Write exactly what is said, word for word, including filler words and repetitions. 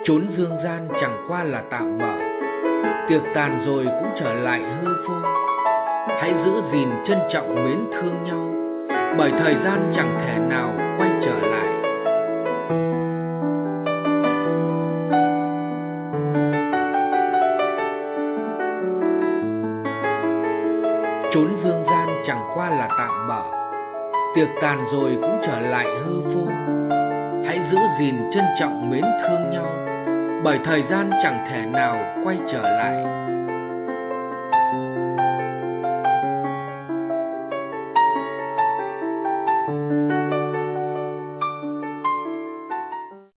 Chốn dương gian chẳng qua là tạm bợ, tiệc tàn rồi cũng trở lại hư vô. Hãy giữ gìn trân trọng mến thương nhau, bởi thời gian chẳng thể nào quay trở lại. Chốn dương gian chẳng qua là tạm bợ, tiệc tàn rồi cũng trở lại hư vô. Hãy giữ gìn trân trọng mến thương nhau, bởi thời gian chẳng thể nào quay trở lại.